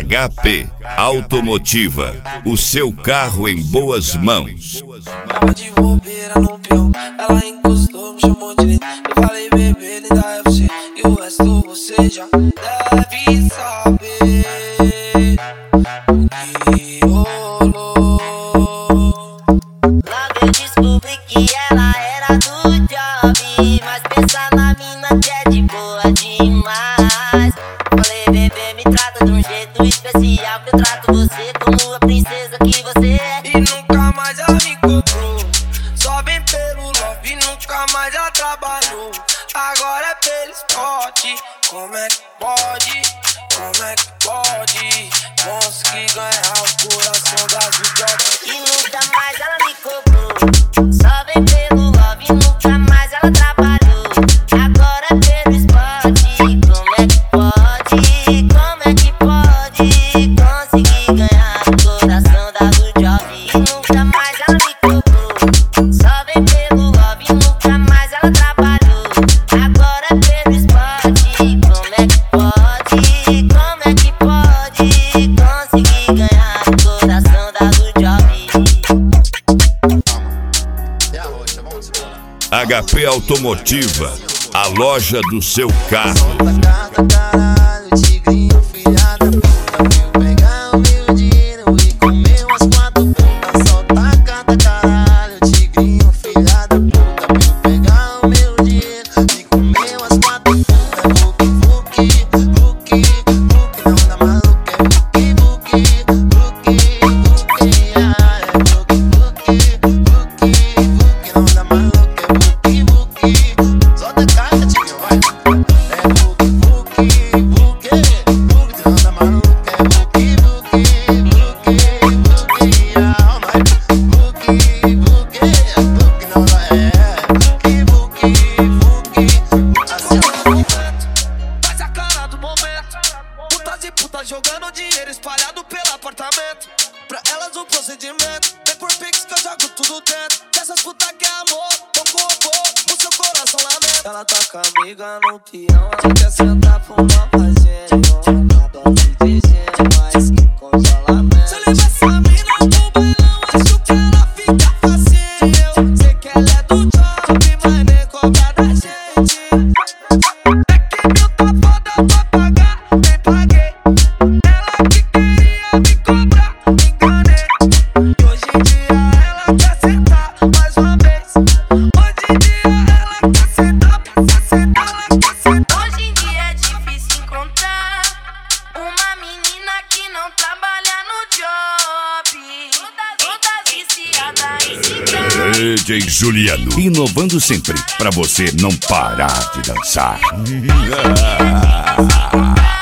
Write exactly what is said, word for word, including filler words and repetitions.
H P Automotiva, o seu carro em boas mãos. Tava de bobeira no peão, ela encostou, me chamou de lindo. Eu falei, bebê, linda é você, e o resto você já deve saber o que rolou. Logo eu descobri que ela era do job, mas pensa na mina que é de boa demais. Falei, bebê, me trata de um jeito especial, que eu trato você como a princesa que você é. E nunca mais ela me cobrou, só vem pelo love, nunca mais ela trabalhou. Agora é pelo esporte, como é que pode, como é que pode conseguir ganhar o coração das idiotas. E nunca mais ela me cobrou, só vem pelo love, nunca mais ela trabalhou. Agora é pelo esporte, como é que pode, como é que pode conseguir ganhar o coração da do job. E nunca mais ela me cobrou, só vem pelo love, nunca mais ela trabalhou. Agora é pelo esporte, como é que pode, como é que pode conseguir ganhar o coração da do job. H P Automotiva, a loja do seu carro. Caralho, tigrinho, filha da puta, veio pegar o meu dinheiro e comer umas quatro putas. Solta a carta, caralho, tigrinho, filha da puta, veio pegar o meu dinheiro e comer umas quatro putas. Vuki, vuki, vuki, vuki, não dá maluca, é vuki, vuki, vuki, vuki, ah, é vuki, vuki, vuki, vuki, não dá maluca, é vuki, vuki. Solta a carta, tigrinho, vai. É vuki, vuki, vuki, vuki, não dá maluca, é vuki, vuki, vuki, vuki, ah, vai. Vuki, vuki, vuki, não dá, é vuki, vuki, vuki, assim, Faz a cara do momento, putas e putas jogando dinheiro espalhado pelo apartamento. Pra elas o procedimento é por pix que eu jogo tudo dentro. Dessas putas que é amor, pouco robô, o seu coração lamenta. Ela tá com a amiga no peão, ela quer sentar pro mal fazendo. Nada me dizendo, mas que congelamento. Se eu levar essa mina pro bailão, acho que ela fica facinho. Eu sei que ela é do job, mas nem cobra da gente. É que mil tá foda pra pagar, nem paguei. Ela que queria me cobrar, me enganei. E hoje em dia ela quer sentar mais uma vez. Hoje em dia ela quer sentar, quer sentar, ela quer sentar. Hoje em dia é difícil encontrar uma menina que não trabalha no job. Todas viciadas em cigarro. D J Juliano, inovando sempre pra você não parar de dançar.